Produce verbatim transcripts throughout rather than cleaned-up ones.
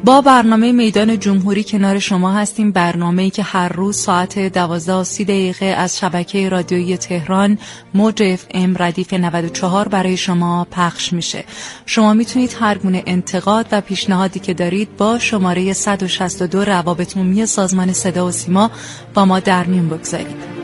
با برنامه میدان جمهوری کنار شما هستیم. برنامه‌ای که هر روز ساعت دوازده و سی دقیقه از شبکه رادیویی تهران موج اف ام ردیف نود و چهار برای شما پخش میشه. شما میتونید هر گونه انتقاد و پیشنهادی که دارید با شماره صد و شصت و دو روابط عمومی سازمان صدا و سیما با ما در میون بگذارید.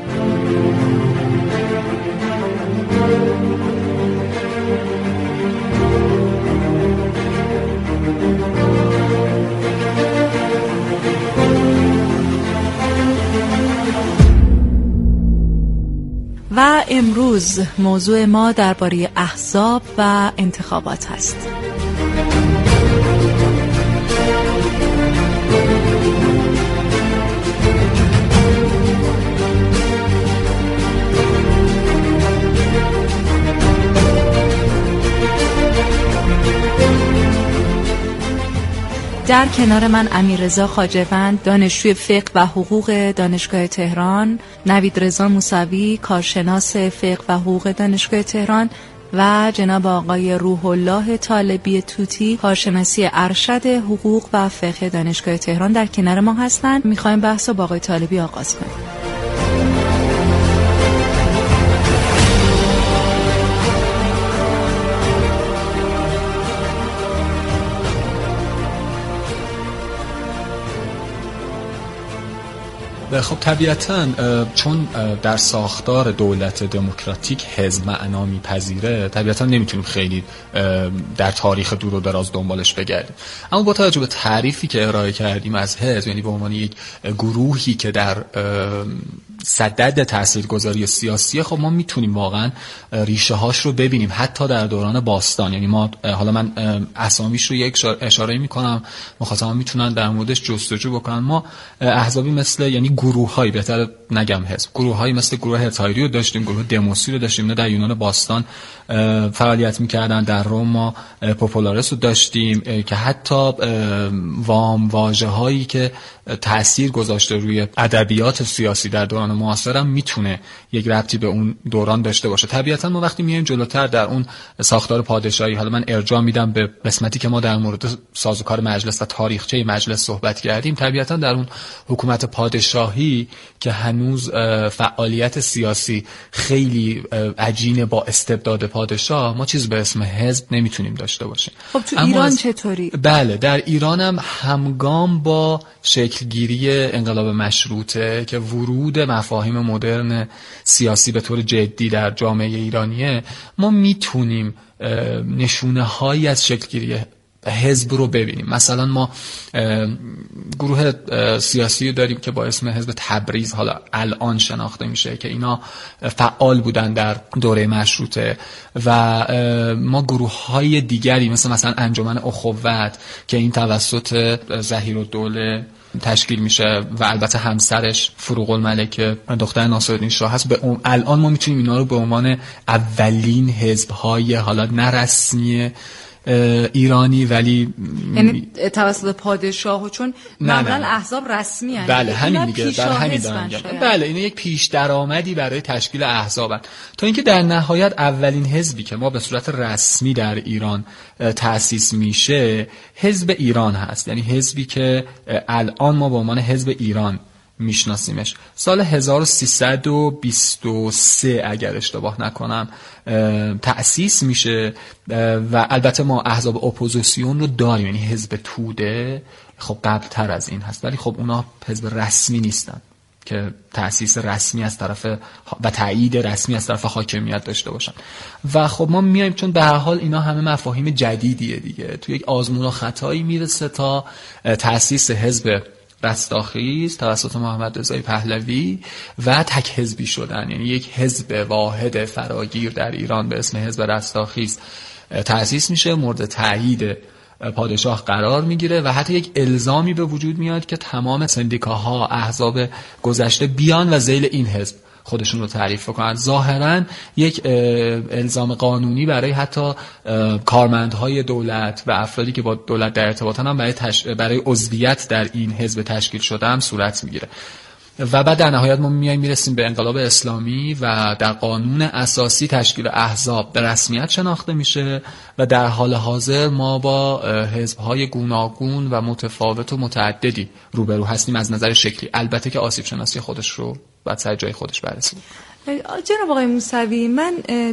و امروز موضوع ما درباره احزاب و انتخابات هست. در کنار من امیررضا خواجه‌وند، دانشجوی فقه و حقوق دانشگاه تهران، نویدرضا موسوی، کارشناس فقه و حقوق دانشگاه تهران و جناب آقای روح الله طالبی توتی، کارشناسی ارشد حقوق و فقه دانشگاه تهران در کنار ما هستند. می‌خوایم بحث رو با آقای طالبی آغاز کنیم. خب طبیعتاً چون در ساختار دولت دموکراتیک حزب معنا میپذیره، طبیعتاً نمیتونیم خیلی در تاریخ دور و دراز دنبالش بگردیم. اما با توجه به تعریفی که ارائه کردیم از حزب، یعنی به عنوان یک گروهی که در صدد تاثیرگذاری سیاسی، خب ما میتونیم واقعا ریشه هاش رو ببینیم حتی در دوران باستان. یعنی ما حالا من اسامیش رو یک اشاره میکنم، مخاطبان میتونن در موردش جستجو بکنن. ما احزابی مثل، یعنی گروه‌هایی، بهتر نگم حزب، گروه‌هایی مثل گروه هتایری رو داشتیم، گروه دموسی رو داشتیم، در یونان باستان فعالیت میکردن. در روم ما پوپولارس رو داشتیم که حتی وام واژه‌هایی که تأثیر گذاشته روی ادبیات سیاسی در دوران معاصر هم میتونه یک ربطی به اون دوران داشته باشه. طبیعتا ما وقتی میایم جلوتر در اون ساختار پادشاهی، حالا من ارجاع میدم به قسمتی که ما در مورد سازوکار مجلس و تاریخچه مجلس صحبت کردیم، طبیعتا در اون حکومت پادشاهی که هنوز فعالیت سیاسی خیلی عجین با استبداد پادشاه، ما چیز به اسم حزب نمیتونیم داشته باشیم. خب تو ایران از... چطوری؟ بله، در ایران هم همگام با شکلگیری انقلاب مشروطه که ورود مفاهیم مدرن سیاسی به طور جدی در جامعه ایرانیه، ما میتونیم نشونه هایی از شکلگیری حزب رو ببینیم. مثلا ما گروه سیاسی داریم که با اسم حزب تبریز حالا الان شناخته میشه که اینا فعال بودن در دوره مشروطه، و ما گروه های دیگری مثل مثلا انجمن اخوت که این توسط ظهیرالدوله تشکیل میشه و البته همسرش فروغ الملک دختر ناصرالدین شاه هست. به الان ما میتونیم اینا رو به عنوان اولین حزب های حالا نه رسمی ایرانی، ولی یعنی توسط پادشاه، و چون معمولا احزاب رسمی هستند. بله همین دیگه، در همین دارم میگم. بله اینا یک پیش درآمدی برای تشکیل احزابن، تا اینکه در نهایت اولین حزبی که ما به صورت رسمی در ایران تأسیس میشه حزب ایران هست. یعنی حزبی که الان ما به عنوان حزب ایران میشناسیمش. سال هزار و سیصد و بیست و سه اگر اشتباه نکنم تأسیس میشه، و البته ما احزاب اپوزیسیون رو داریم، یعنی حزب توده خب قبل تر از این هست، ولی خب اونا حزب رسمی نیستن که تأسیس رسمی از طرف و تایید رسمی از طرف حاکمیت داشته باشن. و خب ما میایم، چون به هر حال اینا همه مفاهیم جدیدیه دیگه، تو یک آزمون و خطایی میرسه تا تأسیس حزب رستاخیز توسط محمد رضا پهلوی و تک حزبی شدن. یعنی یک حزب واحد فراگیر در ایران به اسم حزب رستاخیز تأسیس میشه، مورد تایید پادشاه قرار میگیره و حتی یک الزامی به وجود میاد که تمام سندیکاها، احزاب گذشته بیان و ذیل این حزب خودشون رو تعریف کنن. ظاهراً یک الزام قانونی برای حتی کارمندهای دولت و افرادی که با دولت در ارتباطن هم برای, تش... برای عضویت در این حزب تشکیل شده هم صورت میگیره. و بعد در نهایت ما میایم میرسیم به انقلاب اسلامی و در قانون اساسی تشکیل احزاب به رسمیت شناخته میشه و در حال حاضر ما با حزب‌های گوناگون و متفاوت و متعددی روبرو هستیم از نظر شکلی، البته که آسیب شناسی خودش رو بعد سر جای خودش بررسی. جناب آقای موسوی، من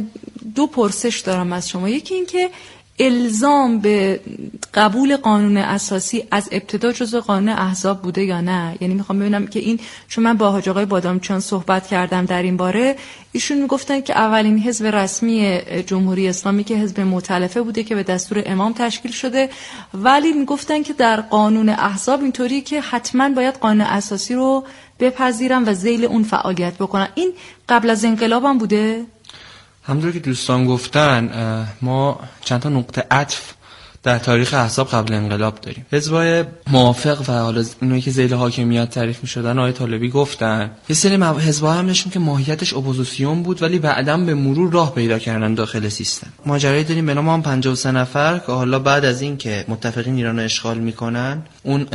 دو پرسش دارم از شما. یکی این که الزام به قبول قانون اساسی از ابتدا جزو قانون احزاب بوده یا نه؟ یعنی میخوام ببینم که این، چون من با حاج آقای بادامچیان صحبت کردم در این باره، ایشون میگفتن که اولین حزب رسمی جمهوری اسلامی که حزب مؤتلفه بوده که به دستور امام تشکیل شده، ولی میگفتن که در قانون احزاب اینطوری که حتما باید قانون اساسی رو بپذیرن و ذیل اون فعالیت بکنن. این قبل از انقلاب هم بوده؟ همونطور که دوستان گفتن ما چند تا نقطه عطف در تاریخ احزاب قبل انقلاب داریم. حزبای موافق و حالا اونایی که ذیل حاکمیت تعریف می‌شدن آقای طالبی گفتن یه سری حزب‌ها هم داشتیم که ماهیتش اپوزیسیون بود ولی بعداً به مرور راه پیدا کردن داخل سیستم. ماجرایی داریم به نام هم پنجاه و سه نفر که حالا بعد از این که متفقین ایران رو اشغال میکنن اون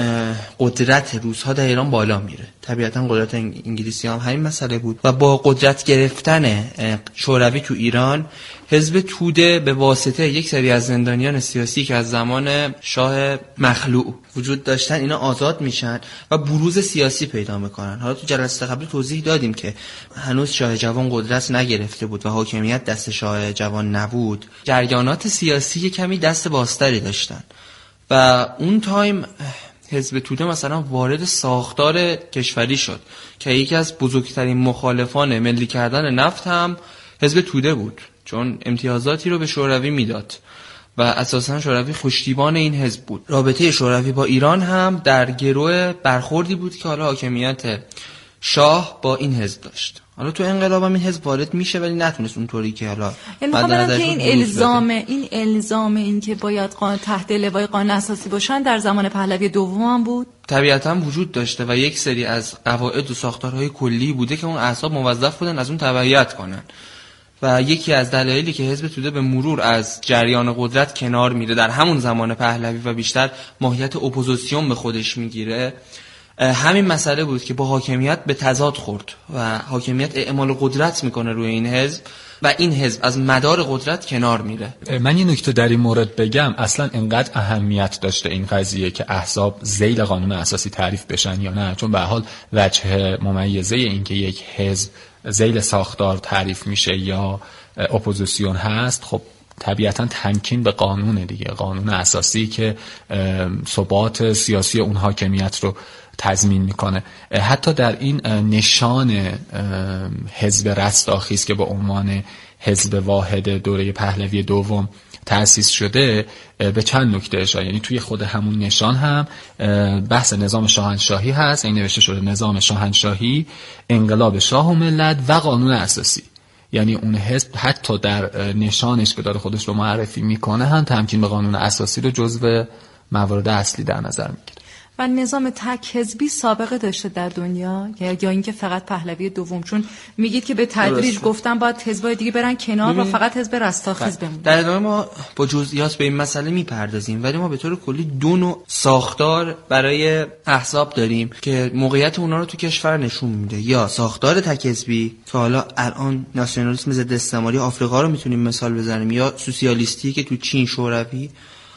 قدرت روس‌ها در ایران بالا میره. طبیعتاً قدرت انگلیسی هم همین مسئله بود و با قدرت گرفتن شوروی تو ایران حزب توده به واسطه یک سری از زندانیان سیاسی که از زمان شاه مخلوع وجود داشتن اینا آزاد میشن و بروز سیاسی پیدا میکنن. حالا تو جلسه قبلی توضیح دادیم که هنوز شاه جوان قدرت نگرفته بود و حاکمیت دست شاه جوان نبود. جریانات سیاسی کمی دست بازتری داشتن و اون تایم حزب توده مثلا وارد ساختار کشوری شد که یکی از بزرگترین مخالفان ملی کردن نفت هم حزب توده بود، چون امتیازاتی رو به شوروی میداد و اساساً شوروی پشتیبان این حزب بود. رابطه شوروی با ایران هم در گروه برخوردی بود که حالا حاکمیت شاه با این حزب داشت. حالا تو انقلاب هم این حزب وارد میشه ولی نتونست اونطوری که حالا یعنی که این الزام این الزام این که باید قانون تحت لوای قانون اساسی باشن در زمان پهلوی دوم هم بود، طبیعتاً وجود داشته و یک سری از قواعد و ساختارهای کلی بوده که اون احزاب موظف بودن از اون تبعیت کنن و یکی از دلایلی که حزب توده به مرور از جریان قدرت کنار میره در همون زمان پهلوی و بیشتر ماهیت اپوزیسیون به خودش میگیره همین مسئله بود که با حاکمیت به تضاد خورد و حاکمیت اعمال قدرت میکنه روی این حزب و این حزب از مدار قدرت کنار میره. من یه نکته در این مورد بگم، اصلا انقدر اهمیت داشته این قضیه که احزاب ذیل قانون اساسی تعریف بشن یا نه، چون به هر حال وجه ممیزه این که یک حزب ذیل ساختار تعریف میشه یا اپوزیسیون هست خب طبیعتا تمکین به قانون دیگه، قانون اساسی که ثبات سیاسی اون حاکمیت رو تضمین میکنه. حتی در این نشان حزب رستاخیز که با عنوان حزب واحد دوره پهلوی دوم تأسیس شده به چند نکته اشاره، یعنی توی خود همون نشان هم بحث نظام شاهنشاهی هست، این نوشته شده نظام شاهنشاهی، انقلاب شاه و ملت و قانون اساسی. یعنی اون حزب حتی در نشانش که داره خودش رو معرفی میکنه هم تمکین به قانون اساسی رو جزو موارد اصلی در نظر میگیره. و نظام تک حزبی سابقه داشته در دنیا یا اینکه فقط پهلوی دوم؟ چون میگید که به تدریج گفتن باید حزبای دیگه برن کنار و فقط حزب رستاخیز بمونه. در ادامه ما با جزئیات به این مسئله میپردازیم ولی ما به طور کلی دو نوع ساختار برای احزاب داریم که موقعیت اونا رو تو کشور نشون میده. یا ساختار تک حزبی که حالا الان ناسیونالیسم ضد استعماری آفریقا رو میتونیم مثال بزنیم، یا سوسیالیستی که تو چین شوروی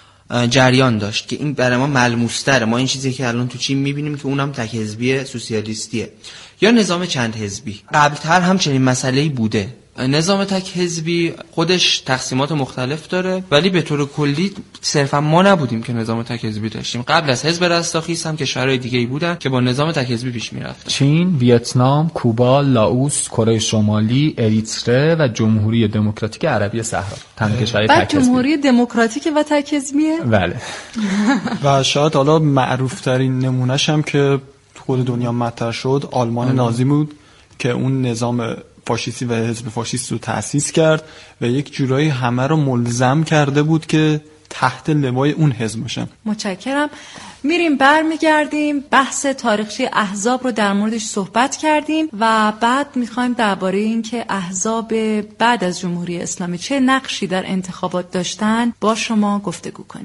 جریان داشت که این برای ما ملموس‌تره. ما این چیزی که الان تو چین می‌بینیم که اونم تک حزبی سوسیالیستیه. یا نظام چند حزبی. قبل‌تر هم چنین مسئله‌ای بوده. نظام تک حزبی خودش تقسیمات مختلف داره ولی به طور کلی صرفا ما نبودیم که نظام تک حزبی داشتیم. قبل از حزب رستاخیز هم کشورهای دیگه‌ای بودن که با نظام تک حزبی پیش می‌رفتن. چین، ویتنام، کوبا، لاوس، کره شمالی، اریتره و جمهوری دموکراتیک عربی صحرا. تمام کشورهای تک حزبی. جمهوری دموکراتیک و تک حزبیه؟ بله. و شاید حالا معروف‌ترین نمونه‌ش هم که خود دنیا مطرح شد آلمان نازی بود که اون نظام فاشیستی و حزب فاشیست رو تأسیس کرد و یک جورایی همه رو ملزم کرده بود که تحت لوای اون حزب باشن. متشکرم. میریم برمیگردیم بحث تاریخچه احزاب رو در موردش صحبت کردیم و بعد میخوایم درباره این که احزاب بعد از جمهوری اسلامی چه نقشی در انتخابات داشتن با شما گفتگو کنیم.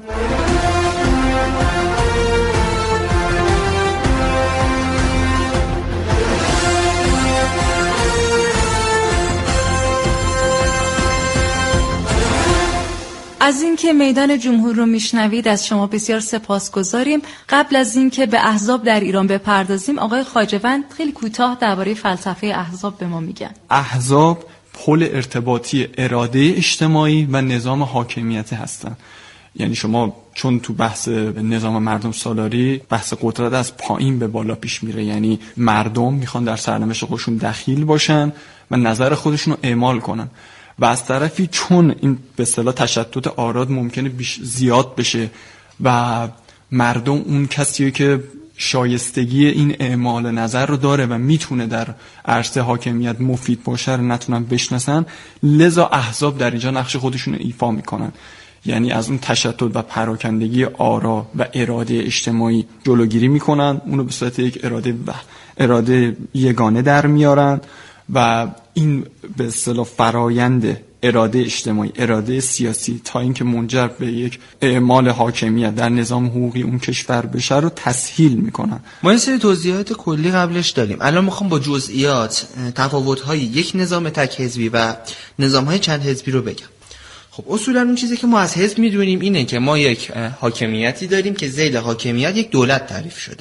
از اینکه میدان جمهور رو میشنوید از شما بسیار سپاسگزاریم. قبل از اینکه به احزاب در ایران بپردازیم، آقای خواجه‌وند خیلی کوتاه درباره فلسفه احزاب به ما میگن. احزاب پل ارتباطی اراده اجتماعی و نظام حاکمیتی هستند. یعنی شما چون تو بحث نظام مردم سالاری بحث قدرت از پایین به بالا پیش میره، یعنی مردم میخوان در سرنوشت خودشون دخیل باشن و نظر خودشون رو اعمال کنن، و از طرفی چون این به اصطلاح تشتت آراد ممکنه بیش زیاد بشه و مردم اون کسیه که شایستگی این اعمال نظر رو داره و میتونه در عرصه حاکمیت مفید باشه رو نتونن بشناسن، لذا احزاب در اینجا نقش خودشون رو ایفا میکنن. یعنی از اون تشتت و پراکندگی آرا و اراده اجتماعی جلوگیری میکنن، اونو به صورت یک اراده و اراده یگانه در میارن و این به اصطلاح فرایند اراده اجتماعی، اراده سیاسی تا اینکه منجر به یک اعمال حاکمیت در نظام حقوقی اون کشور بشه رو تسهیل میکنن. ما این سری توضیحات کلی قبلش داریم، الان میخوام با جزئیات تفاوت‌های یک نظام تک حزبی و نظام‌های چند حزبی رو بگم. خب اصولا اون چیزی که ما از حزب میدونیم اینه که ما یک حاکمیتی داریم که ذیل حاکمیت یک دولت تعریف شده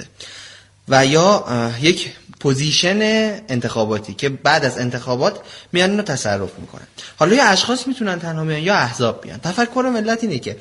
و یا یک پوزیشن انتخاباتی که بعد از انتخابات میان اینو تصرف میکنن. حالا یا اشخاص میتونن تنها بیان یا احزاب بیان. تفکر ملت اینه که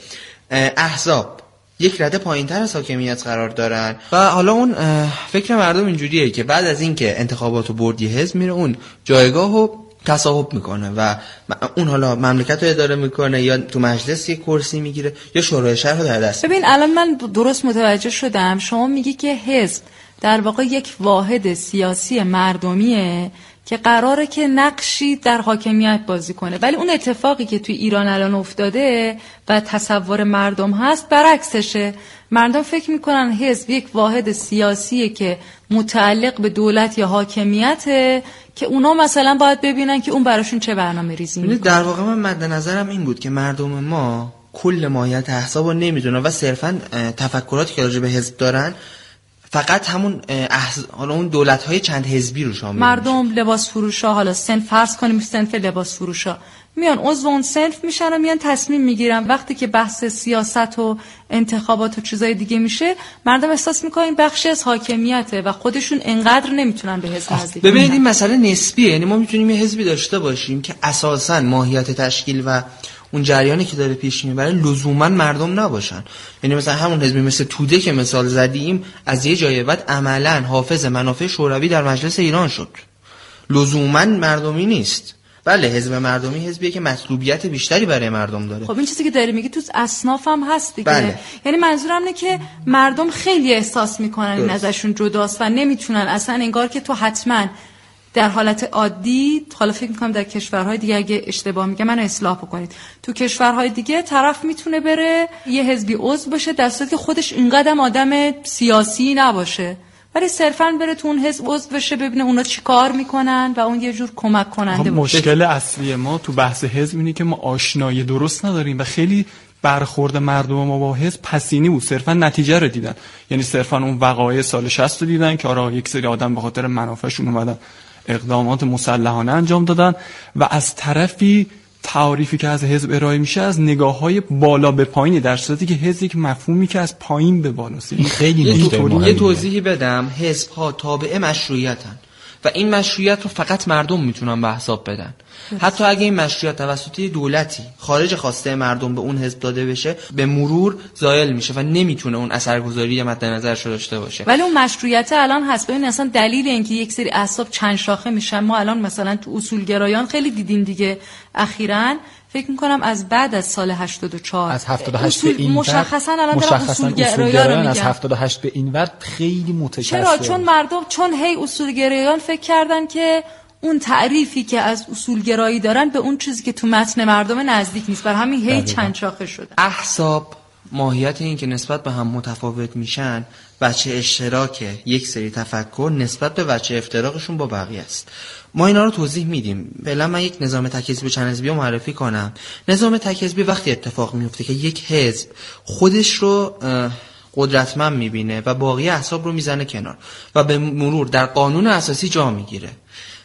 احزاب یک رده پایینتر از حاکمیت قرار دارن و حالا اون فکر مردم اینجوریه که بعد از اینکه انتخاباتو بردی حزب میره اون جایگاهو تصاحب میکنه و اون حالا مملکت رو اداره میکنه یا تو مجلس یک کرسی میگیره یا شورای شهر رو در دست. ببین الان من درست متوجه شدم، شما میگی که حزب در واقع یک واحد سیاسی مردمیه که قراره که نقشی در حاکمیت بازی کنه، ولی اون اتفاقی که توی ایران الان افتاده و تصور مردم هست برعکسشه. مردم فکر میکنن حزب یک واحد سیاسیه که متعلق به دولت یا حاکمیته که اونا مثلا باید ببینن که اون براشون چه برنامه ریزی میکنه. در واقع من مد نظرم این بود که مردم ما کل ماهیت احزاب رو نمیدونن و صرفا تفکراتی که راجع به حزب دارن فقط همون احز... حالا اون دولت‌های چند حزبی رو شامل مردم میشه. لباس فروشا، حالا صنف فرض کنیم صنف لباس فروشا میان عضو اون صنف میشن و میان تصمیم میگیرن. وقتی که بحث سیاست و انتخابات و چیزای دیگه میشه، مردم احساس میکنن این بخشی از حاکمیته و خودشون انقدر نمیتونن به حزب نزدیک. ببینید این مسئله نسبیه، یعنی ما میتونیم یه حزبی داشته باشیم که اساساً ماهیت تشکیل و اون جریانی که داره پیش میبره لزوما مردم نباشن. یعنی مثلا همون حزبی مثل توده که مثال زدیم از یه جای بعد عملاً حافظ منافع شوروی در مجلس ایران شد، لزوما مردمی نیست. بله حزب مردمی حزبیه که مطلوبیت بیشتری برای مردم داره. خب این چیزی که داری میگی تو اصناف هم هست دیگه. بله. یعنی منظورم اینه که مردم خیلی احساس میکنن این ازشون جداست و نمیتونن اصلا، انگار که تو حتما در حالت عادی، حالا فکر میکنم در کشورهای دیگه اگه اشتباه میگم منو اصلاح بکنید، تو کشورهای دیگه طرف میتونه بره یه حزبی عضو باشه در صورتی که خودش اینقدر آدم سیاسی نباشه، ولی صرفاً بره تو اون حزب عضو بشه ببینه اونا چی کار میکنن و اون یه جور کمک کننده باشه. مشکل اصلی ما تو بحث حزب اینه که ما آشنایی درست نداریم و خیلی برخورد مردم ما با حزب پسینی بود، صرفا نتیجه رو دیدن. یعنی صرفا اون وقایع سال شصت رو دیدن که آره یک سری آدم به خاطر منافعشون اومدن اقدامات مسلحانه انجام دادن و از طرفی تعریفی که از حزب ارائه میشه از نگاه‌های بالا به پایینی، در صورتی که حزب یک مفهومی که از پایین به بالاست. این خیلی نکته مهمه. یه توضیحی بدم، حزب‌ها تابع مشروعیتن و این مشروعیت رو فقط مردم میتونن به حساب بدن. حتی اگه این مشروعیت توسط دولتی خارج خواسته مردم به اون حزب داده بشه، به مرور زائل میشه و نمیتونه اون اثرگذاری مد نظرش داشته باشه. ولی اون مشروعیت الان هست. ببین اصلا دلیل اینکه یک سری احزاب چند شاخه میشن ما الان مثلا تو اصولگرایان خیلی دیدیم دیگه اخیراً، فکر میکنم از بعد از سال هشتاد و چهار از هفتاد و هشت به این مشخصا الان دارم اصولگرایان رو میگم. از هفتاد و هشت به این ور خیلی متکثر. چرا؟ چون مردم چون هی اصولگرایان فکر کردن که اون تعریفی که از اصولگرایی دارن به اون چیزی که تو متن مردم نزدیک نیست، بر همین هی چند شاخه شده. احزاب ماهیت این که نسبت به هم متفاوت میشن بچه اشتراک یک سری تفکر نسبت به بچه افتراقشون با بقیه است. ما اینا رو توضیح میدیم. فعلا من یک نظام تک حزبی چند حزبی رو معرفی کنم. نظام تک حزبی وقتی اتفاق میفته که یک حزب خودش رو قدرتمند میبینه و باقی احزاب رو میزنه کنار و به مرور در قانون اساسی جا میگیره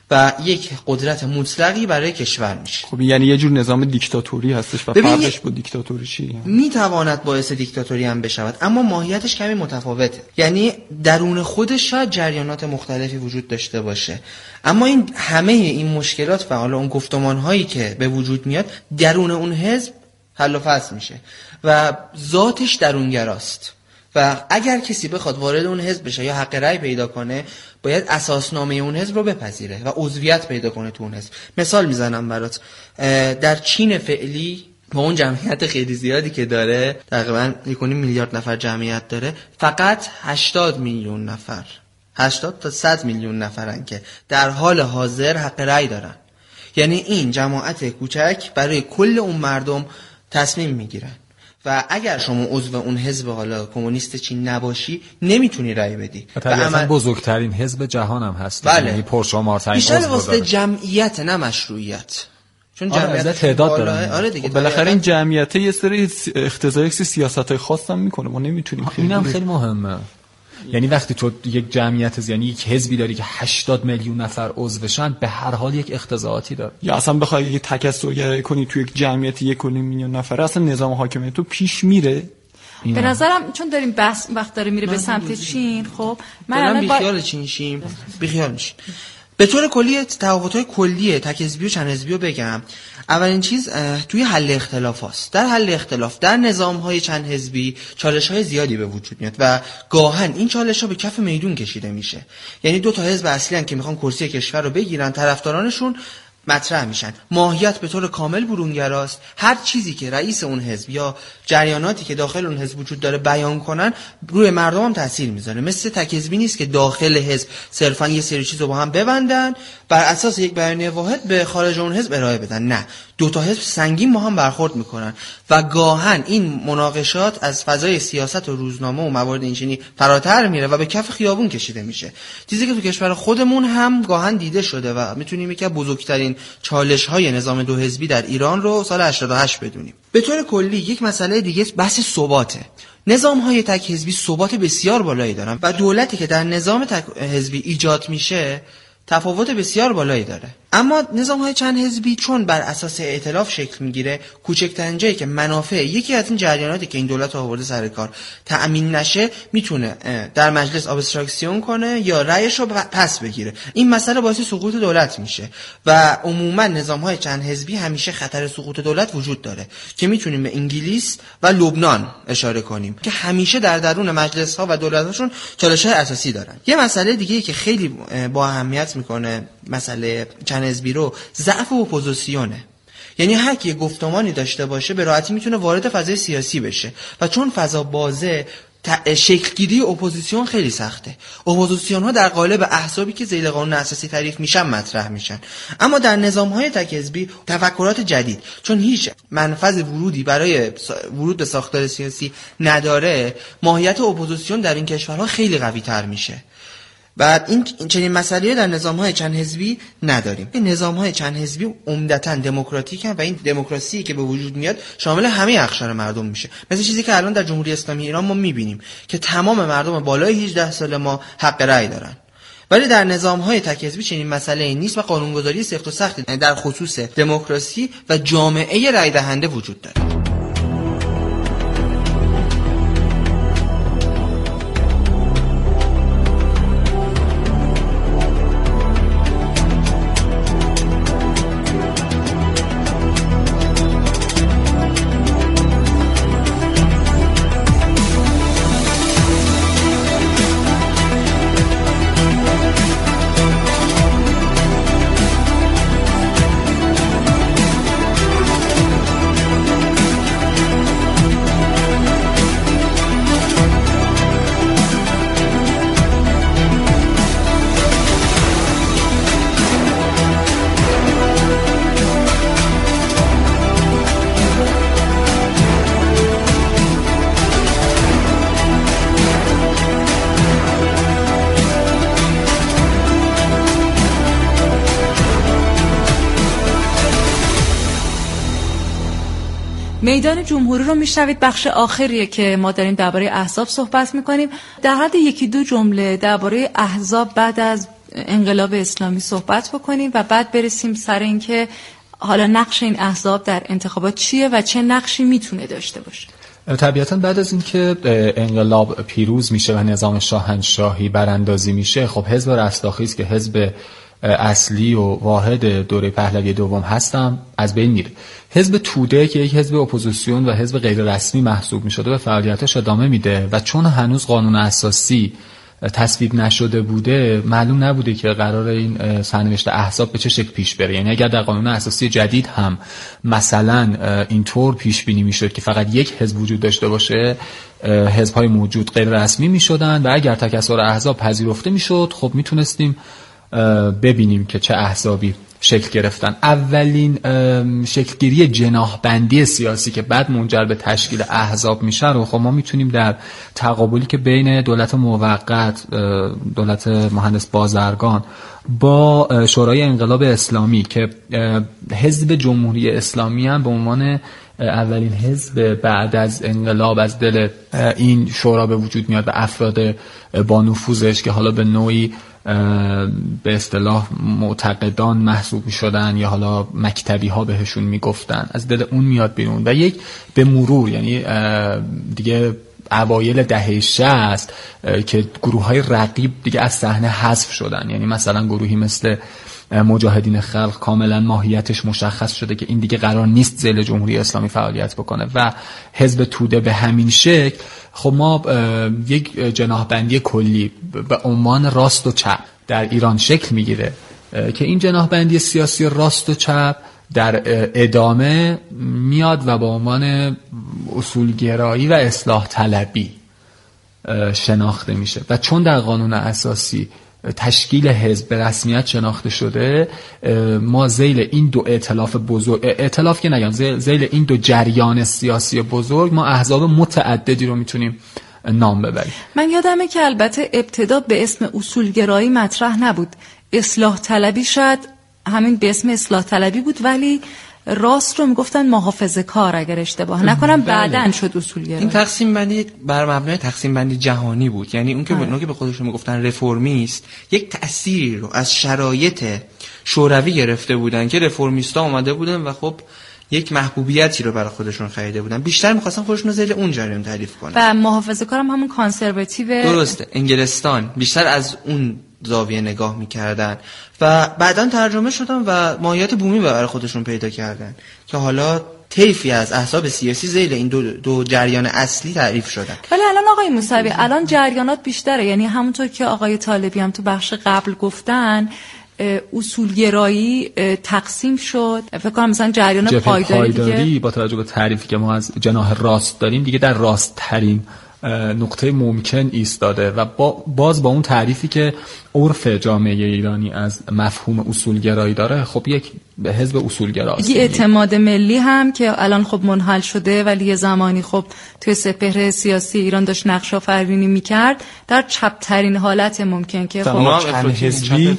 و یک قدرت مطلقی برای کشور میشه. خب یعنی یه جور نظام دیکتاتوری هستش و فرقش با دیکتاتوری چیه؟ میتواند باعث دیکتاتوری هم بشود اما ماهیتش کمی متفاوته. یعنی درون خودش شاید جریانات مختلفی وجود داشته باشه اما این همه این مشکلات و حالا اون گفتمان‌هایی که به وجود میاد درون اون حزب حل و فصل میشه و ذاتش درونگراست و اگر کسی بخواد وارد اون حزب بشه یا حق رأی پیدا کنه باید اساسنامه اون حزب رو بپذیره و عضویت پیدا کنه تو اون حزب. مثال میزنم برات، در چین فعلی با اون جمعیت خیلی زیادی که داره، تقریبا یک و نیم میلیارد نفر جمعیت داره، فقط هشتاد میلیون نفر هشتاد تا صد میلیون نفرن که در حال حاضر حق رأی دارن. یعنی این جماعت کوچک برای کل اون مردم تصمیم میگیرن و اگر شما عضو اون حزب حالا کمونیست چین نباشی نمیتونی رأی بدی و طبیعتاً بزرگترین حزب جهان هم هست. بله. یعنی پرشمارترین عضو داره. واسه جمعیت نه مشروعیت، چون جمعیت آره تعداد داره. آره دیگه. بالاخره این جمعیت یه سری اختزای سیاست‌های خاص هم میکنه، ما نمیتونیم. اینم خیلی مهمه. یعنی وقتی تو یک جمعیت یعنی یک حزبی داری که هشتاد میلیون نفر عضوشن، به هر حال یک اقتضاعاتی داره. یا اصلا بخوای یه تکثرگرایی کنی تو یک جمعیت یک و نیم میلیون نفر، اصلا نظام حاکمیت تو پیش میره. به نظرم چون داریم بحث وقت داره میره به سمت چین، خب من الان بیخیال با... چین شیم بیخیال میشین. به طور کلی تفاوت‌های کلی تک حزبی و چند حزبی رو بگم. اولین چیز توی حل اختلاف هست. در حل اختلاف در نظام‌های چند حزبی چالش‌های زیادی به وجود میاد و گاهن این چالش‌ها به کف میدون کشیده میشه. یعنی دو تا حزب اصلی ان که میخوان کرسی کشور رو بگیرن، طرفدارانشون مطرح میشن. ماهیت به طور کامل برونگراست. هر چیزی که رئیس اون حزب یا جریاناتی که داخل اون حزب وجود داره بیان کنن روی مردم هم تاثیر میذاره. مثل تک حزبی نیست که داخل حزب صرفا یه سری چیزو با هم ببندن بر اساس یک بیانیه واحد به خارج اون حزب ارائه بدن. نه، دو تا حزب سنگین با هم برخورد میکنن و گاهن این مناقشات از فضای سیاست و روزنامه و موارد اینچنینی فراتر میره و به کف خیابون کشیده میشه. چیزی که تو کشور خودمون هم گاهن دیده شده و میتونیم یکی از بزرگترین چالش‌های نظام دو حزبی در ایران رو سال هشتاد و هشت بدونیم. به طور کلی یک مسئله دیگه بحث ثباته. نظام‌های تک حزبی ثبات بسیار بالایی دارن و دولتی که در نظام تک حزبی ایجاد میشه تفاوت بسیار بالایی داره. اما نظام‌های چند حزبی چون بر اساس ائتلاف شکل میگیره، کوچکترین جایی که منافع یکی از این جریاناتی که این دولت آورده سر کار تأمین نشه، میتونه در مجلس ابستراکسیون کنه یا رأیش رو پس بگیره. این مسئله باعث سقوط دولت میشه و عموما نظام‌های چند حزبی همیشه خطر سقوط دولت وجود داره که میتونیم به انگلیس و لبنان اشاره کنیم که همیشه در درون مجلس‌ها و دولت‌هاشون چالش‌های اساسی دارن. یه مسئله دیگه که خیلی با اهمیت میکنه مسئله چند حزبی رو، ضعف اپوزیسیونه. یعنی هر کی گفتمانی داشته باشه به راحتی میتونه وارد فضای سیاسی بشه و چون فضا بازه شکلگیری اپوزیسیون خیلی سخته. اپوزیسیون ها در قالب احزابی که ذیل قانون اساسی تعریف میشن مطرح میشن. اما در نظام های تک حزبی تفکرات جدید چون هیچ منفذ ورودی برای ورود به ساختار سیاسی نداره، ماهیت اپوزیسیون در این کشورها خیلی قوی تر میشه. بعد این چنین مسئله در نظام‌های چند حزبی نداریم. این نظام‌های چند حزبی عمدتاً دموکراتیکن و این دموکراسی که به وجود میاد شامل همه اقشار مردم میشه. مثل چیزی که الان در جمهوری اسلامی ایران ما میبینیم که تمام مردم بالای هجده سال ما حق رأی دارن. ولی در نظام‌های تک حزبی چنین مسئله‌ای نیست و قانونگذاری سفت و سختی در خصوص دموکراسی و جامعه رأی دهنده وجود داره. میدان جمهوری رو میشنوید. بخش آخریه که ما داریم درباره احزاب صحبت میکنیم. در حد یکی دو جمله درباره احزاب بعد از انقلاب اسلامی صحبت بکنیم و بعد برسیم سر اینکه حالا نقش این احزاب در انتخابات چیه و چه نقشی میتونه داشته باشه. طبیعتاً بعد از اینکه انقلاب پیروز میشه و نظام شاهنشاهی براندازی میشه، خب حزب رستاخیز که حزب اصلی و واحد دوره پهلوی دوم هستم از بین میره. حزب توده که یک حزب اپوزیسیون و حزب غیر رسمی محسوب میشده به فعالیتش ادامه میده و چون هنوز قانون اساسی تصویب نشده بوده، معلوم نبوده که قرار این سرنوشت احزاب به چه شکل پیش بره. یعنی اگر در قانون اساسی جدید هم مثلا اینطور پیش بینی میشد که فقط یک حزب وجود داشته باشه، حزب‌های موجود غیر رسمی میشدن و اگر تکثر احزاب پذیرفته میشد، خب میتونستیم ببینیم که چه احزابی شکل گرفتن. اولین شکلگیری جناحبندی سیاسی که بعد منجر به تشکیل احزاب میشه رو خب ما میتونیم در تقابلی که بین دولت موقت، دولت مهندس بازرگان با شورای انقلاب اسلامی که حزب جمهوری اسلامی هم به عنوان اولین حزب بعد از انقلاب از دل این شورا به وجود میاد و افراد با نفوذش که حالا به نوعی به اصطلاح معتقدان محسوب شدن یا حالا مکتبی ها بهشون میگفتن، از دل اون میاد بیرون و یک به مرور، یعنی دیگه اوایل دهه شصت که گروه های رقیب دیگه از صحنه حذف شدن. یعنی مثلا گروهی مثل مجاهدین خلق کاملا ماهیتش مشخص شده که این دیگه قرار نیست ذیل جمهوری اسلامی فعالیت بکنه و حزب توده به همین شکل. خب ما یک جناحبندی کلی به عنوان راست و چپ در ایران شکل میگیره که این جناحبندی سیاسی راست و چپ در ادامه میاد و به عنوان اصولگرایی و اصلاح طلبی شناخته میشه و چون در قانون اساسی تشکیل حزب به رسمیت شناخته شده، ما ذیل این دو ائتلاف بزرگ، ائتلاف که نگم، ذیل این دو جریان سیاسی بزرگ ما احزاب متعددی رو میتونیم نام ببریم. من یادمه که البته ابتدا به اسم اصولگرایی مطرح نبود، اصلاح طلبی شاید همین به اسم اصلاح طلبی بود، ولی راست رو میگفتن محافظه کار اگر اشتباه نکنم. بعدن شد اصولگرایی. این تقسیم بندی بر مبنای تقسیم بندی جهانی بود، یعنی اون که اون که به خودشون میگفتن رفرمیست یک تأثیری رو از شرایط شوروی گرفته بودن که رفرمیستا اومده بودن و خب یک محبوبیتی رو برای خودشون خریده بودن، بیشتر می‌خواستن خودشون رو زیر اون جریان تعریف کنن و محافظه کارم همون کانسرواتیو. درسته، انگلستان بیشتر از اون زاویه نگاه میکردن و بعداً ترجمه شدن و ماهیت بومی برای خودشون پیدا کردن که حالا طیفی از احزاب سیاسی ذیل این دو, دو جریان اصلی تعریف شدن. ولی الان آقای موسوی الان جریانات بیشتره، یعنی همونطور که آقای طالبی هم تو بخش قبل گفتن اصولگرایی تقسیم شد. فکر کنم مثلا جریان پایداری, پایداری دیگه با توجه به تعریفی که ما از جناح راست داریم دیگه در راست ترین نقطه ممکن ایستاده و با باز با اون تعریفی که عرف جامعه ایرانی از مفهوم اصولگرایی داره، خب یک حزب اصولگراست. یه اعتماد ملی هم که الان خب منحل شده ولی یه زمانی خب توی سپهر سیاسی ایران داشت نقش آفرینی میکرد در چپ ترین حالت ممکن که خب چند حزبی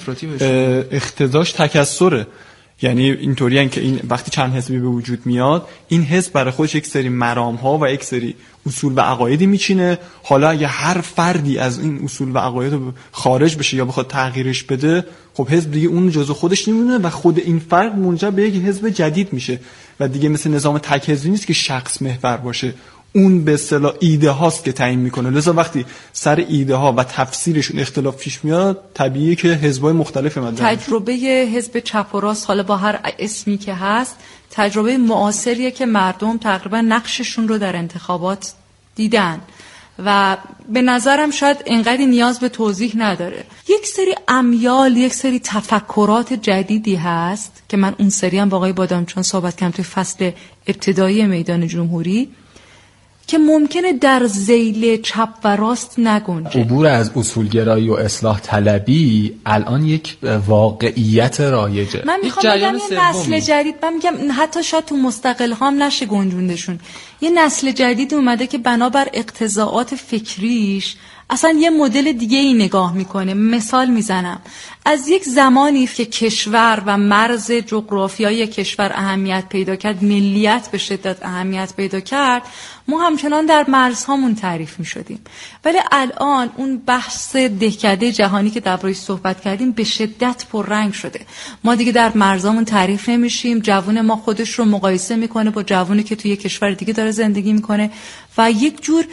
اقتضاش تکثره. یعنی اینطوریه که این وقتی چند حزبی به وجود میاد، این حزب برای خودش یک سری مرام ها و یک سری اصول و عقایدی میچینه. حالا اگه هر فردی از این اصول و عقاید خارج بشه یا بخواد تغییرش بده، خب حزب دیگه اون جزء خودش نمیمونه و خود این فرد منجر به یک حزب جدید میشه و دیگه مثل نظام تک حزبی نیست که شخص محور باشه، اون به اصطلاح ایده هاست که تعیین میکنه. لذا وقتی سر ایده ها و تفسیرشون اختلاف پیش میاد، طبیعیه که حزبای مختلف مدن. تجربه حزب چپ و راست حالا با هر اسمی که هست تجربه معاصریه که مردم تقریبا نقششون رو در انتخابات دیدن و به نظرم شاید اینقدر نیاز به توضیح نداره. یک سری امیال، یک سری تفکرات جدیدی هست که من اون سری هم با آقای بادامچون صحبت کردم توی فصل ابتدایی میدان جمهوری که ممکنه در ذیل چپ و راست نگنجه. عبور از اصولگرایی و اصلاح طلبی الان یک واقعیت رایجه. من میخوام بگم یه نسل جدید، من میگم حتی شاید تو مستقل هم نشه گنجوندشون. یه نسل جدید اومده که بنابر اقتضاعات فکریش اصلا یه مدل دیگه ای نگاه میکنه. مثال میزنم، از یک زمانی که کشور و مرز جغرافیایی کشور اهمیت پیدا کرد، ملیت به شدت اهمیت پیدا کرد، ما همچنان در مرزهامون تعریف میشدیم. ولی الان اون بحث دهکده جهانی که درباره‌اش صحبت کردیم به شدت پررنگ شده. ما دیگه در مرزهامون تعریف نمیشیم. جوون ما خودش رو مقایسه میکنه با جوونی که توی یک کشور دیگه داره زندگی میکنه و یک جور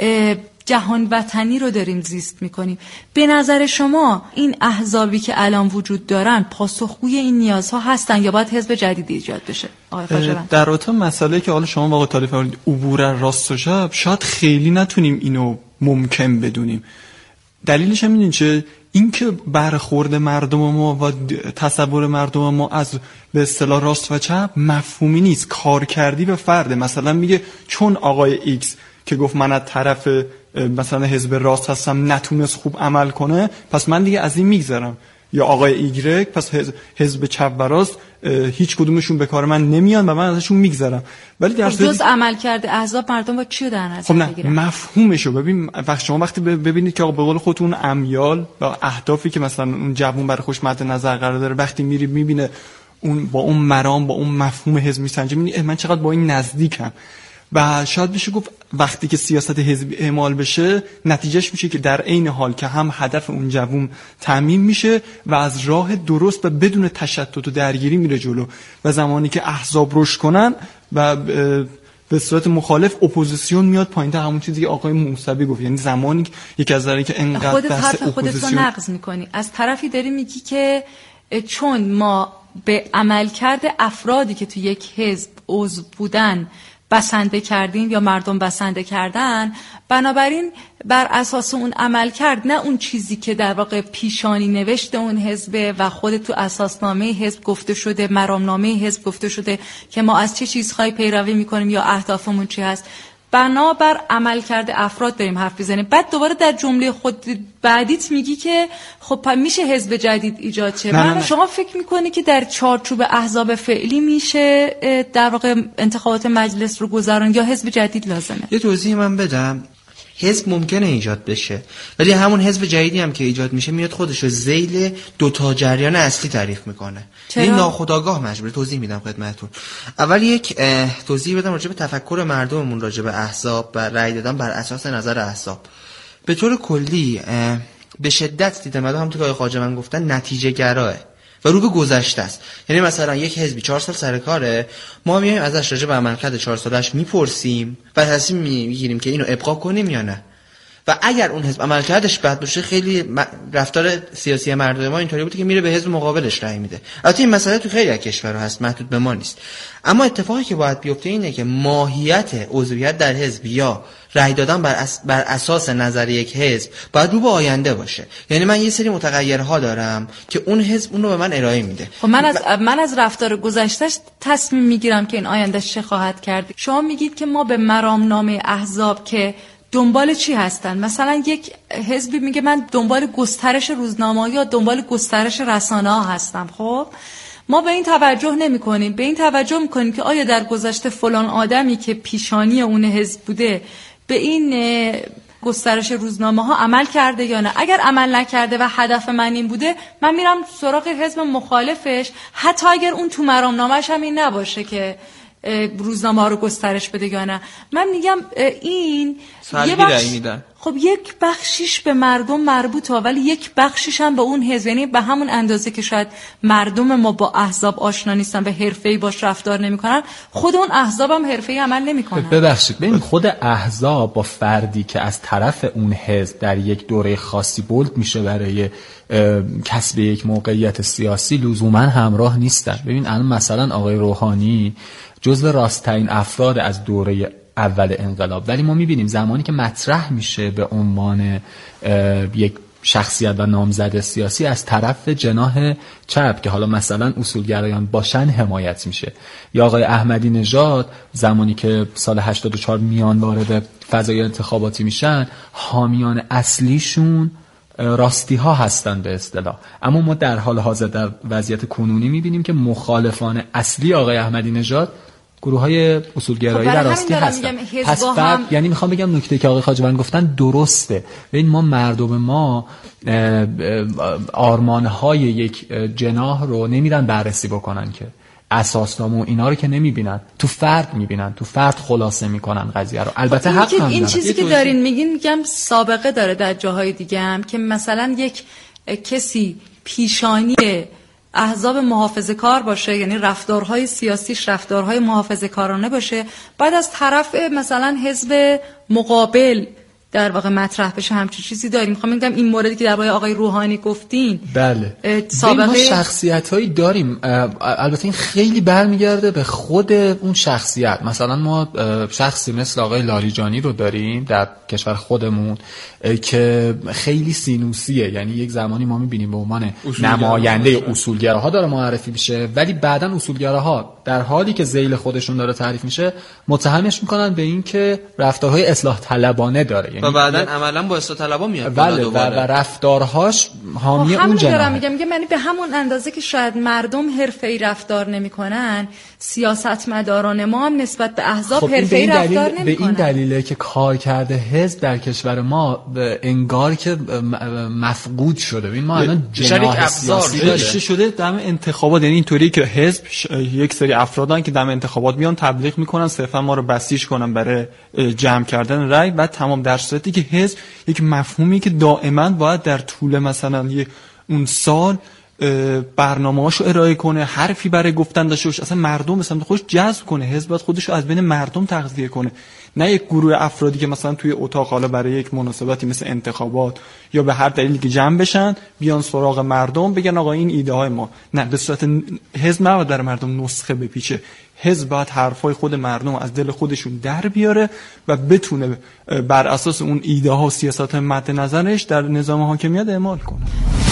جهان وطنی رو داریم زیست میکنیم. به نظر شما این احزابی که الان وجود دارن پاسخگوی این نیازها هستن یا باید حزب جدید ایجاد بشه؟ در رابطه مسئله که حالا شما واقعا تعریف کردید عبور راست و چپ، شاید خیلی نتونیم اینو ممکن بدونیم. دلیلش هم اینه که اینکه برخورد مردم ما و تصور مردم ما از به اصطلاح راست و چپ مفهومی نیست، کارکردی به فرده. مثلا میگه چون آقای ایکس که گفت من از طرف مثلا حزب راست هستم نتونست خوب عمل کنه، پس من دیگه از این میگذرم. یا آقای ایگرگ، پس حزب چپ و راست هیچ کدومشون به کار من نمیان و من ازشون میگذرم. ولی در خب جز عمل کرده احزاب مردم با چی رو در نظر خب بگیرن؟ مفهومشو ببین. وقتی شما وقتی ببینید که به قول خودتون امیال و اهدافی که مثلا اون جوون برای خوش مد نظر قرار داره، وقتی میری میبینه اون با اون مرام با اون مفهوم حزب میسنجه، میبینی من چقدر با این نزدیکم. و شاید بشه گفت وقتی که سیاست حزبی اعمال بشه نتیجهش میشه که در عین حال که هم هدف اون جوون تامین میشه و از راه درست و بدون تشتت و درگیری میره جلو، و زمانی که احزاب رشد کنن و به صورت مخالف اپوزیسیون میاد پایین‌تر، همون چیزی که آقای موسوی گفت. یعنی زمانی که یک از داره که انقدر خودت بحث حرف اپوزیسیون خودت رو نقض میکنی. از طرفی داری میگی که چون ما به عملکرد افرادی که تو یک حزب عضو بودن بسنده کردیم یا مردم بسنده کردن، بنابراین بر اساس اون عمل کرد، نه اون چیزی که در واقع پیشانی نوشته اون حزب و خود تو اساسنامه حزب گفته شده، مرامنامه حزب گفته شده که ما از چه چیزهایی پیروی میکنیم یا اهدافمون چی هست، بنابر عمل کرده افراد داریم حرف بزنیم. بعد دوباره در جمله خود بعدیت میگی که خب میشه حزب جدید ایجاد شه. نه نه نه. شما فکر میکنی که در چارچوب احزاب فعلی میشه در واقع انتخابات مجلس رو گذارن یا حزب جدید لازمه؟ یه توضیح من بدم. حزب ممکنه ایجاد بشه، ولی همون حزب جدیدی هم که ایجاد میشه میاد خودشو ذیل دو تا جریان اصلی تعریف میکنه. این ناخودآگاه مجبوره توضیح میدم خدمتتون. اول یک توضیح بدم راجع به تفکر مردممون راجع به احزاب و رأی دادن بر اساس نظر احزاب. به طور کلی به شدت دیدم هم تو که آقای خواجه من گفتن نتیجه گراه و رو به گذشته است. یعنی مثلا یک حزبی چهار سال سر کاره، ما میایم ازش راجع به عملکرد چهار سالش میپرسیم و تصمیم میگیریم که اینو ابقا کنیم یا نه. و اگر اون حزب عملکردش بد باشه، خیلی رفتار سیاسی مردم ما اینطوری بوده که میره به حزب مقابلش رأی میده. البته این مسئله تو خیلی از کشورها هست، محدود به ما نیست. اما اتفاقی که باید بیفته اینه که ماهیت عضویت در حزب یا رأی دادن بر, اس... بر اساس نظر یک حزب باید رو به آینده باشه. یعنی من یه سری متغیرها دارم که اون حزب اون رو به من ارائه میده. خب من از و... من از رفتار گذشتهش تصمیم میگیرم که این آیندهش چه خواهد کرد. شما میگید که ما به مرامنامه احزاب که دنبال چی هستن؟ مثلا یک حزبی میگه من دنبال گسترش روزنامه یا دنبال گسترش رسانه ها هستم. خب ما به این توجه نمی کنیم. به این توجه میکنیم که آیا در گذشته فلان آدمی که پیشانی اون حزب بوده به این گسترش روزنامه ها عمل کرده یا نه. اگر عمل نکرده و هدف من این بوده، من میرم سراغ حزب مخالفش، حتی اگر اون تو مرامنامه‌اش هم این نباشه که روزنامه ها رو گسترش بده یا نه. من میگم این یه بخش خب یک بخشیش به مردم مربوطه، ولی یک بخشیش هم به اون حزب. یعنی به همون اندازه که شاید مردم ما با احزاب آشنا نیستن و حرفه‌ای باش رفتار نمی‌کنن، خود اون احزاب هم حرفه‌ای عمل نمی‌کنن. ببخشید ببین خود احزاب با فردی که از طرف اون حزب در یک دوره خاصی بولد میشه برای کسب یک موقعیت سیاسی لزوما همراه نیستن. ببین الان مثلا آقای روحانی جزو راست‌ترین افراد از دوره اول انقلاب، ولی ما میبینیم زمانی که مطرح میشه به عنوان یک شخصیت و نامزد سیاسی از طرف جناح چپ که حالا مثلا اصولگرایان باشن حمایت میشه. یا آقای احمدی نژاد زمانی که سال هشتاد و چهار میان وارد فضای انتخاباتی میشن، حامیان اصلیشون راستی ها هستن به اصطلاح. اما ما در حال حاضر در وضعیت کنونی میبینیم که مخالفان اصلی آقای احمدی نژاد گروه‌های اصولگرایی خب و راستی هستن. پس هم... یعنی میخوام بگم نکته که آقای خواجوان گفتن درسته. ببین ما مردم ما آرمان‌های یک جناح رو نمیرن بررسی بکنن که اساسنامه و اینا رو که نمیبینن، تو فرد میبینن، تو فرد خلاصه میکنن قضیه رو. البته حق هم این چیزی که دارین میگین میگم سابقه داره در جاهای دیگه هم که مثلا یک کسی پیشانی احزاب محافظه کار باشه، یعنی رفتارهای سیاسیش رفتارهای محافظه کارانه باشه، بعد از طرف مثلا حزب مقابل در واقع مطرح بشه. همچین چیزی داریم. میخوام بگم این موردی که درباره آقای روحانی گفتین، بله سابقه ما شخصیتایی داریم. البته این خیلی برمیگرده به خود اون شخصیت. مثلا ما شخصی مثل آقای لاریجانی رو داریم در کشور خودمون که خیلی سینوسیه، یعنی یک زمانی ما میبینیم به عنوان نماینده اصولگراها داره معرفی میشه، ولی بعدن اصولگراها در حالی که ذیل خودشون داره تعریف میشه متهمش میکنن به این که رفتارهای اصلاح طلبانه داره و بعدن عملا با اصلاح طلبا میاد بله و, و رفتارهاش حامی اون جناح. میگم میگم یعنی به همون اندازه که شاید مردم حرفه‌ای رفتار نمیکنن، سیاستمداران ما هم نسبت به احزاب خب حرفه‌ای رفتار نمیکنن. به این دلیله که کار کرده حزب در کشور ما انگار که مفقود شده. ببین ما الان جناح سیاسی شده دم انتخابات، یعنی اینطوری که حزب یک سری افرادن که دم انتخابات میان تبلیغ میکنن صرفا ما رو بسیج کنن برای جمع کردن رای، بعد تمام در صورتی که حزب یک مفهومی که دائما باید در طول مثلا یه اون سال برنامه‌هاشو ارائه کنه، حرفی برای گفتن داشته باشه، اصلا مردم مثلا خودش جذب کنه، حزب باید خودشو از بین مردم تغذیه کنه، نه یک گروه افرادی که مثلا توی اتاق حالا برای یک مناسبتی مثل انتخابات یا به هر دلیلی که جمع بشن بیان سراغ مردم بگن آقا این ایده های ما. نه، به صورت حزب نباید در مردم نسخه بپیچه. حزب باید حرفای خود مردم از دل خودشون در بیاره و بتونه بر اساس اون ایده ها و سیاست مد نظرش در نظام حاکمیت اعمال کنه.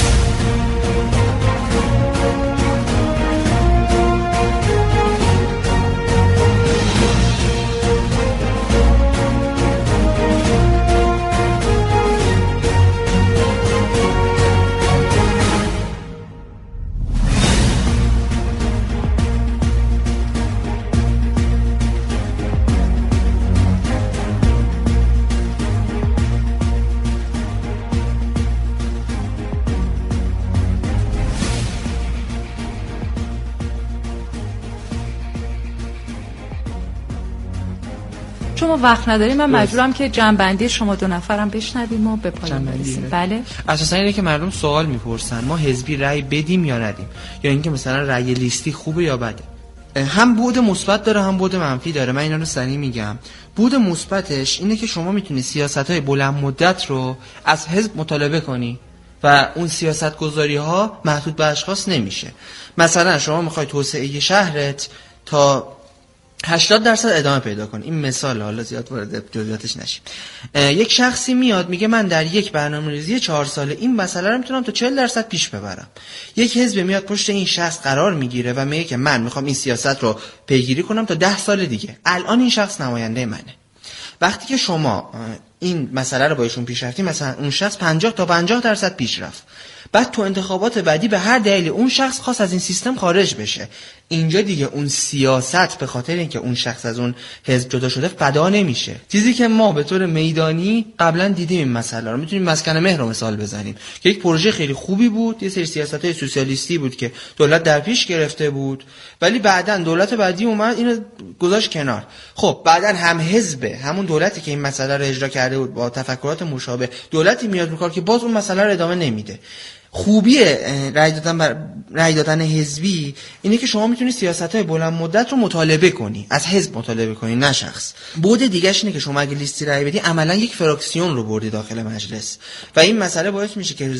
چون ما وقت نداریم من مجبورم که جنبندی شما دو نفرم بشنویم و به پایان برسیم. بله اساسا اینه که مردم سوال میپرسن ما حزبی رأی بدیم یا ندیم، یا اینکه مثلا رأی لیستی خوبه یا بده. هم بعد مثبت داره هم بعد منفی داره. من اینا رو سریع میگم. بعد مثبتش اینه که شما میتونی سیاست‌های بلند مدت رو از حزب مطالبه کنی و اون سیاست گذاری ها محدود به اشخاص نمیشه. مثلا شما میخوای توسعه شهرت تا هشتاد درصد ادامه پیدا کن. این مثال، حالا زیاد وارد جزئیاتش نشیم. یک شخصی میاد میگه من در یک برنامه‌ریزی چهار ساله این مسئله رو میتونم تا چهل درصد پیش ببرم. یک حزب میاد پشت این شخص قرار میگیره و میگه که من میخوام این سیاست رو پیگیری کنم تا ده سال دیگه. الان این شخص نماینده منه. وقتی که شما این مسئله رو با ایشون پیش رفتید، مثلا اون شخص پنجاه تا پنجاه درصد پیش رفت، بعد تو انتخابات بعدی به هر دلیلی اون شخص خواست از این سیستم خارج بشه، اینجا دیگه اون سیاست به خاطر اینکه اون شخص از اون حزب جدا شده فدا نمیشه. چیزی که ما به طور میدانی قبلا دیدیم این مسئله رو، میتونیم مسکن مهر رو مثال بزنیم که یک پروژه خیلی خوبی بود، یه سری سیاست‌های سوسیالیستی بود که دولت در پیش گرفته بود، ولی بعدن دولت بعدی اومد اینو گذاشت کنار. خب بعدن هم حزب همون دولتی که این مسئله رو اجرا کرده بود با تفکرات مشابه دولتی میاد رو کار که باز اون مسئله رو ادامه نمیده. خوبی رأی دادن بر رأی دادن حزبی اینه که شما میتونی سیاست‌های بلند مدت رو مطالبه کنی، از حزب مطالبه کنی نه شخص. بعد دیگه‌اش اینه که شما اگه لیستی رأی بدی عملاً یک فراکسیون رو بردی داخل مجلس و این مسئله باعث میشه که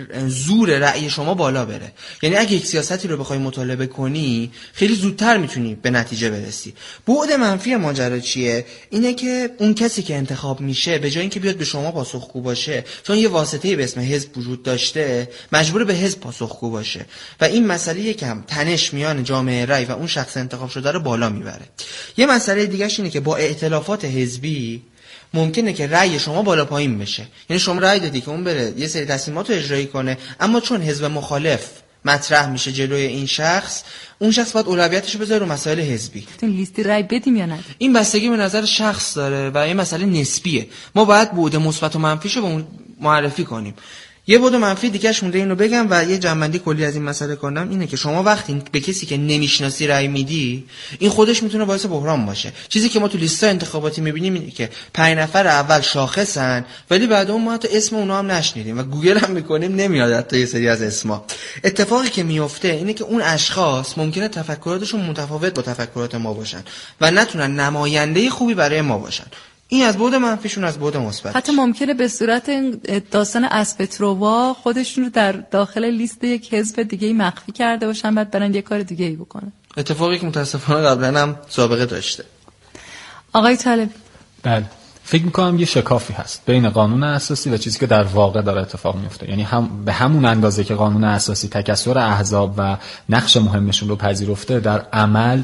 زور رأی شما بالا بره. یعنی اگه یک سیاستی رو بخوای مطالبه کنی خیلی زودتر میتونی به نتیجه برسی. بعد منفی ماجرا چیه؟ اینه که اون کسی که انتخاب میشه به جای اینکه بیاد به شما پاسخگو باشه، چون یه واسطه‌ای به اسم حزب وجود داشته، مجبور به حزب پاسخگو باشه و این مسئله یکم تنش میان جامعه رای و اون شخص انتخاب شده رو بالا میبره. یه مسئله دیگه‌ش اینه که با ائتلافات حزبی ممکنه که رأی شما بالا پایین بشه. یعنی شما رأی دادی که اون بره یه سری تصمیمات رو اجرایی کنه، اما چون حزب مخالف مطرح میشه جلوی این شخص، اون شخص باید اولویتش رو بذاره رو مسائل حزبی. این لیستی رای بدیم یا ندیم؟ این بستگی به نظر شخص داره و این مسئله نسبیه. ما باید بعد مثبت و منفیشو به اون معرفی کنیم. یه بعد منفی دیگه‌اش مونده اینو بگم و یه جنبندی کلی از این مسئله کنم، اینه که شما وقتی به کسی که نمیشناسی رأی میدی، این خودش میتونه باعث بحران باشه. چیزی که ما تو لیست‌های انتخاباتی میبینیم اینه که پنج نفر اول شاخصن ولی بعد اون ما حتی اسم اونها هم نشنیدیم و گوگل هم میکنیم نمیاد حتی یه سری از اسما. اتفاقی که میفته اینه که اون اشخاص ممکنه تفکراتشون متفاوت با تفکرات ما باشن و نتونن نماینده خوبی برای ما باشن. این از بعد منفیشون، از بعد مثبت. حتی ممکنه به صورت داستان اسپترووا خودشون رو در داخل لیست یک حزب دیگه مخفی کرده باشن، بعد برن یه کار دیگه ای بکنن. اتفاقی که متاسفانه قبلا هم سابقه داشته. آقای طالبی. بله، فکر میکنم یه شکافی هست بین قانون اساسی و چیزی که در واقع داره اتفاق میفته. یعنی هم به همون اندازه که قانون اساسی تکثر احزاب و نقش مهمشون رو پذیرفته، در عمل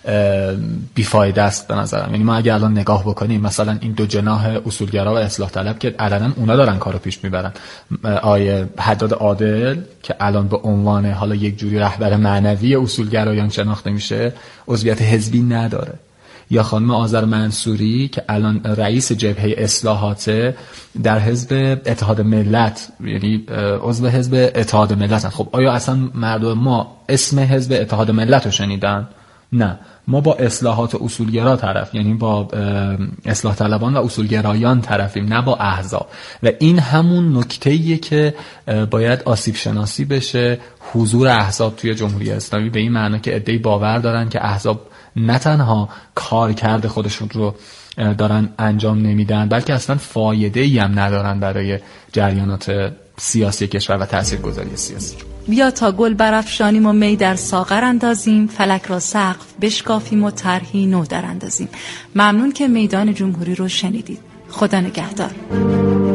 بیفایده است به نظرم. یعنی ما اگه الان نگاه بکنیم مثلا این دو جناح اصولگرا و اصلاح طلب که علنا اونا دارن کارو پیش میبرن، آیه حداد عادل که الان به عنوان حالا یک جوری رهبر معنوی اصولگرایان شناخته میشه، عضویت حزبی نداره، یا خانم آذر منصوری که الان رئیس جبهه اصلاحات در حزب اتحاد ملت، یعنی عضو حزب اتحاد ملت. خب آیا اصلا مردم ما اسم حزب اتحاد ملت رو شنیدن؟ نه، ما با اصلاحات اصولگرا طرف، یعنی با اصلاح طلبان و اصولگرایان طرفیم، نه با احزاب. و این همون نکته‌ایه که باید آسیب شناسی بشه حضور احزاب توی جمهوری اسلامی، به این معنی که عده‌ای باور دارن که احزاب نه تنها کار کرده خودشون رو دارن انجام نمیدن، بلکه اصلا فایده‌ای هم ندارن برای جریانات سیاسی کشور و تاثیرگذاری سیاسی. بیا تا گل برافشانیم و می در ساغر اندازیم، فلک را سقف بشکافیم و طرحی نو در اندازیم. ممنون که میدان جمهوری رو شنیدید. خدا نگهدار.